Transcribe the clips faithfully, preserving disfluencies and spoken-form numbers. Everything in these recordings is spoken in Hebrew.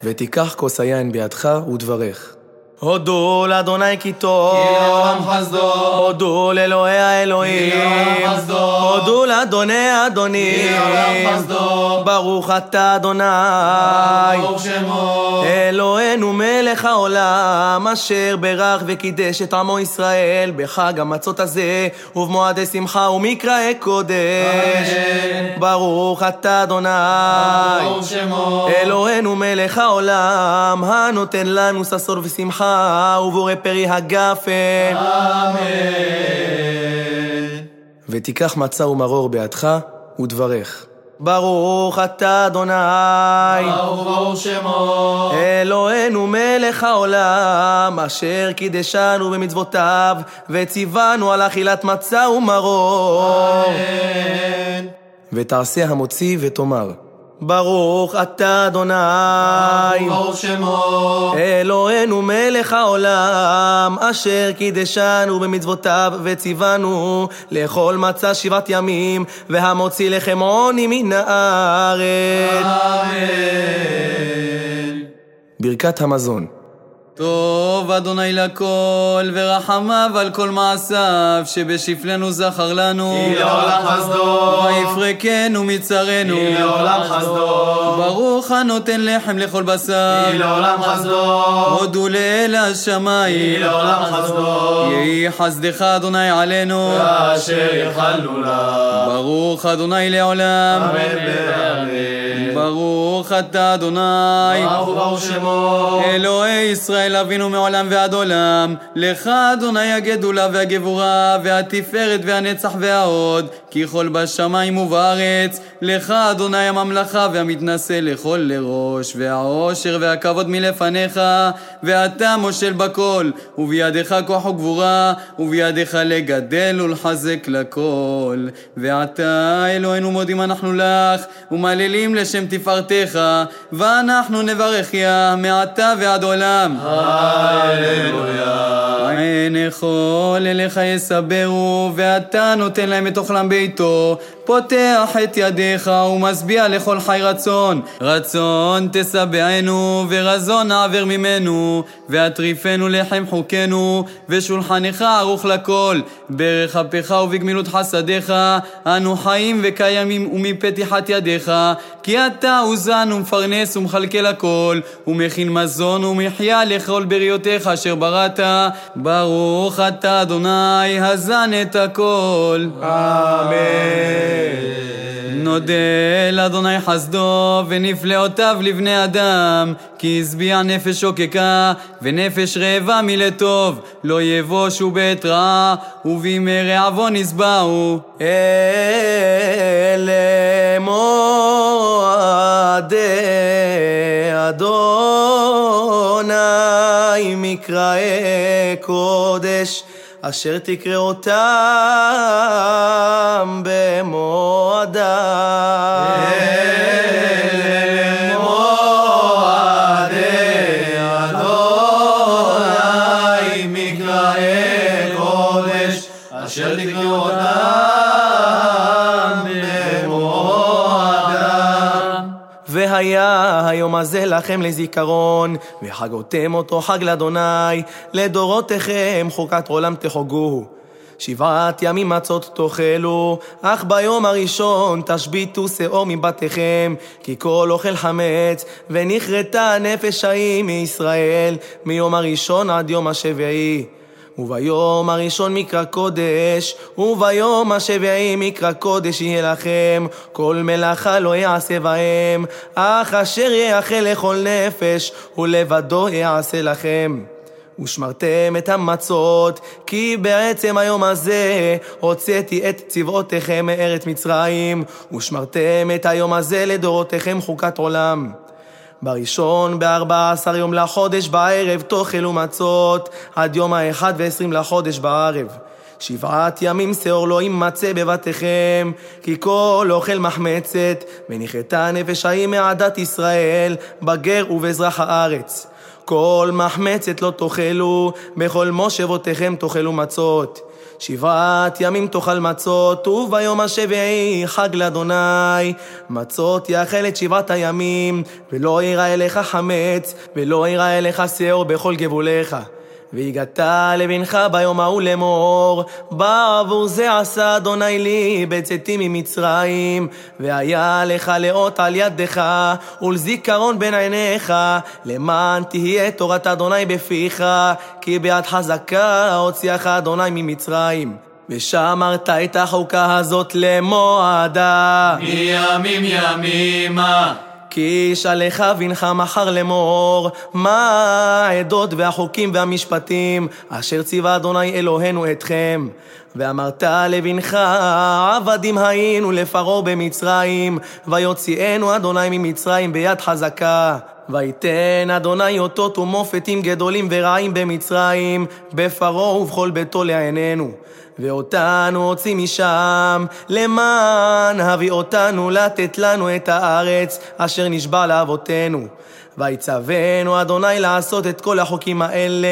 ותיקח כוס היין בידך ודברך. הודו לאדוני כי טוב, כי לעולם חסדו. הודו לאלוהי האלוהים, כי לעולם חסדו. הודו לאדוני אדונים, כי לעולם חסדו. ברוך אתה אדוני, ברוך שמו. אלוהינו מלך העולם, אשר ברך וקידש את עמו ישראל בחג המצות הזה ובמועדי שמחה ומקראי קודש. אמן. ברוך אתה אדוני, ברוך שמו. אלוהינו מלך העולם, הנותן לנו ששור ושמחה ובורא פרי הגפן. אמן. ותיקח מצה ומרור בידך ודברך. ברוך אתה אדוני, ברוך ברוך שמו. אלוהינו מלך העולם, אשר קידשנו במצוותיו וציוונו על אכילת מצה ומרור. אמן. ותעשה המוציא ותאמר, ברוך אתה אדוני, ברוך שמו. אלוהינו מלך העולם, אשר קידשנו במצוותיו וציוונו לאכול מצה שבעת ימים והמוציא לחם עוני מן הארץ. אמן. ברכת המזון. טוב אדוני לכל, ורחמיו על כל מעשיו, שבשפלנו זכר לנו. כי לעולם חסדו. ויפרקנו מצרנו. כי לעולם חסדו. ברוך הנותן לחם לכל בשר. כי לעולם חסדו. הודו לאל השמיים. כי לעולם חסדו. יהי חסדך אדוני עלינו. ואשר ייחלנו לה. ברוך אדוני לעולם. אמן ואמן. ברוך אתה אדוני. ברוך ברוך שמו. אלוהי ישראל אבינו מעולם ועד עולם, לך אדוני הגדולה והגבורה והתפארת והנצח וההוד, כי כל בשמיים ובארץ, לך אדוני הממלכה והמתנשא לכל לראש, והעושר והכבוד מלפניך, ואתה מושל בכל, ובידך כוח וגבורה, ובידך לגדל ולחזק לכל. ועתה אלוהינו מודים אנחנו לך, ומעללים לשם תפארתך, ואנחנו נברכיה מעתה ועד עולם. הללויה. אין יכול אליך יסברו, ואתה נותן להם את אוכלם ביתו, פותח את ידיך ומשביע לכל חי רצון. רצון תשבענו ורזון נעבר ממנו, והטריפנו לחם חוקנו, ושולחנך ערוך לכל. ברך אפיך ובגמילות חסדיך אנו חיים וקיימים, ומפתיחת ידיך כי אתה עוזן ומפרנס ומחלקל הכל, ומכין מזון ומחיה לכל בריותיך אשר בראת. ברוך אתה אדוני הזן את הכל. אמן. נודה לאדוני חסדו ונפלאותיו לבני אדם, כי השביע נפש שוקקה ונפש רעבה מלטוב, לא יבושו בעת רעה ובימי רעבו נשבעו. אלה מועדי אדוני מקראי קודש, אשר תקרא אותם במועדם. אלה מועדי אדוני מקראי קודש, אשר תקראו אותם במועדם. והיה היום הזה לכם לזיכרון, וחגותם אותו חג לאדוני, לדורותיכם חוקת עולם תחוגוהו. שבעת ימים מצות תאכלו, אך ביום הראשון תשביתו שאור מבתיכם, כי כל אוכל חמץ, ונכרתה נפש חיים מישראל, מיום הראשון עד יום השביעי. וביום הראשון מקרא קודש, וביום השביעי מקרא קודש יהיה לכם, כל מלאכה לא יעשה בהם, אך אשר יאכל לכל נפש, ולבדו יעשה לכם. ושמרתם את המצות, כי בעצם היום הזה הוצאתי את צבאותיכם מארץ מצרים, ושמרתם את היום הזה לדורותיכם חוקת עולם. בראשון בארבע עשר יום לחודש בערב תאכלו מצות, עד יום האחד ועשרים לחודש בערב. שבעת ימים שאור לא יימצא בבתיכם, כי כל אוכל מחמצת, ונחתה נפש חיים מעדת ישראל, בגר ובאזרח הארץ. כל מחמצת לא תאכלו, בכל מושבותיכם תאכלו מצות. שבעת ימים תאכל מצות, וביום השביעי חג לאדוני. מצות יאכל את שבעת הימים, ולא ייראה לך חמץ, ולא ייראה לך שאור בכל גבוליך. והגעת לבנך ביום ההוא לאמור, בעבור זה עשה אדוני לי בצאתי ממצרים, והיה לך לאות על ידך ולזיכרון בין עיניך, למען תהיה תורת אדוני בפיך, כי ביד חזקה הוציאך אדוני ממצרים. ושמרת את החוקה הזאת למועדה, מימים ימימה. כי ישאלך בנך מחר לאמור, מה העדות והחוקים והמשפטים אשר ציווה אדוני אלוהינו אתכם? ואמרת לבנך, עבדים היינו לפרעה במצרים, ויוציאנו אדוני ממצרים ביד חזקה. ויתן אדוני אותות ומופתים גדולים ורעים במצרים, בפרעה ובכל ביתו לעינינו. ואותנו הוציא משם, למען הביא אותנו לתת לנו את הארץ אשר נשבע לאבותינו. ויצוונו אדוני לעשות את כל החוקים האלה,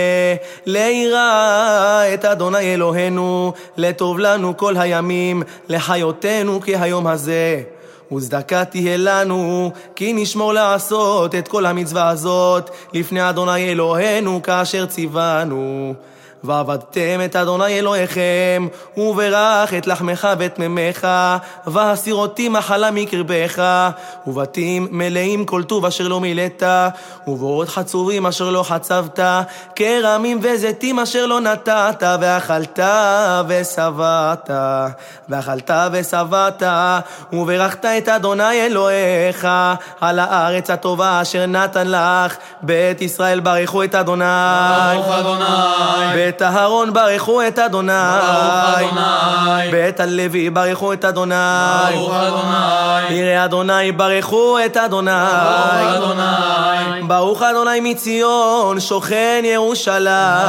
ליראה את אדוני אלוהינו, לטוב לנו כל הימים, לחיותנו כהיום הזה. וצדקה תהיה לנו, כי נשמור לעשות את כל המצווה הזאת לפני אדוני אלוהינו כאשר ציוונו. ועבדתם את אדוני אלוהיכם, וברך את לחמך ואת מימיך, והסירותי מחלה מקרבך, ובתים מלאים כל טוב אשר לא מילאת, ובורות חצורים אשר לא חצבת, כרמים וזיתים אשר לא נתת, ואכלת ושבעת, ואכלת ושבעת, וברכת את אדוני אלוהיך על הארץ הטובה אשר נתן לך. בית ישראל ברכו את אדוני, ברוך אדוני. בית אהרון ברכו את אדוני, ברוך אדוני. בית הלוי ברכו את אדוני, ברוך אדוני. יראי אדוני ברכו את אדוני, ברוך אדוני. ברוך אדוני מציון שוכן ירושלים.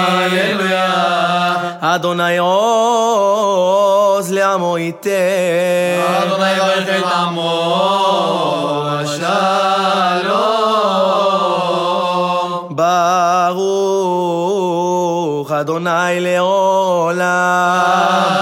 הללויה. אדוני עוז לעמו ייתן, אדוני יברך את עמו בשלום. ברוך אדוני לעולם.